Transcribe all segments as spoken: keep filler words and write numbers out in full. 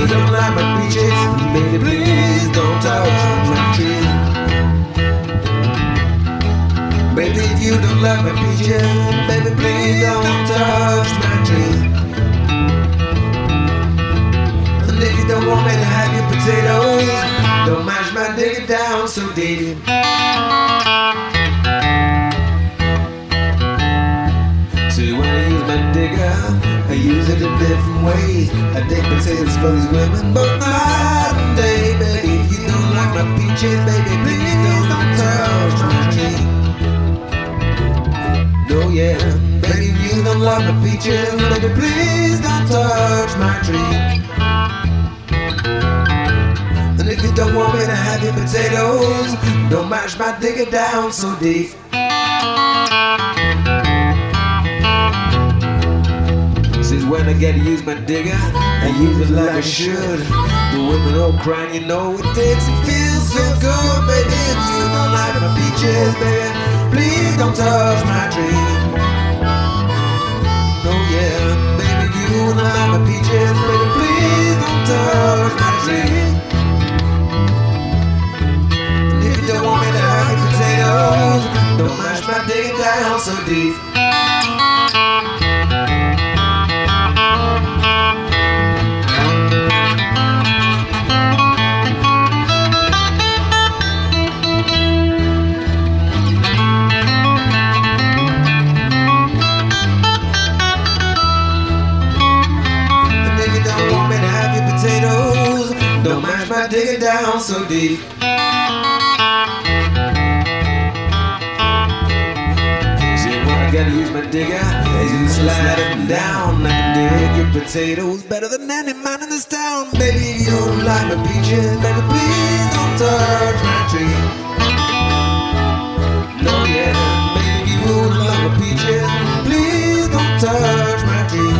don't like my peaches, baby, please don't touch my tree. Baby, if you don't like my peaches, baby, please don't touch my tree. And if you don't want me to have your potatoes, don't mash my digger down so deep. See, when I use my digger, I use it in different ways. I dig potatoes for these women, but modern day, baby, if you don't like my peaches, baby, please don't touch my tree. No, yeah, baby, if you don't like my peaches, baby, please don't touch my tree. And if you don't want me to have your potatoes, don't mash my digger down so deep. Since when I get to use my digger, I use it like I should. The women all crying, you know it takes, it feels so good. Baby, if you don't like my peaches, baby, please don't touch my tree. No, yeah, baby, if you don't like my peaches, baby, please don't touch my tree. And if you don't want me to have your potatoes, don't mash my digger down so deep. Don't mash my digger down so deep. See, when I gotta use my digger, as you slide it down, I can dig your potatoes better than any man in this town. Baby, you don't like my peaches, baby, please don't touch my tree. No, yeah, baby, you don't like my peaches, please don't touch my tree.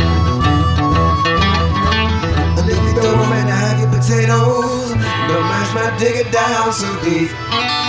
And if you don't want me to have your potatoes, don't mash my digger down so deep.